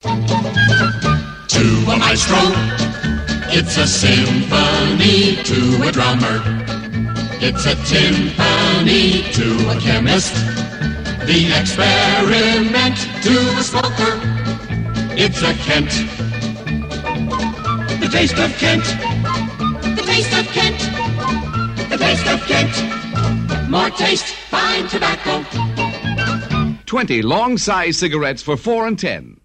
To a maestro, it's a symphony. To a drummer, it's a timpani. To a chemist, the experiment. To a smoker, it's a Kent. The taste of Kent. The taste of Kent. The taste of Kent. More taste, fine tobacco. 20 long-size cigarettes for $4 and $10.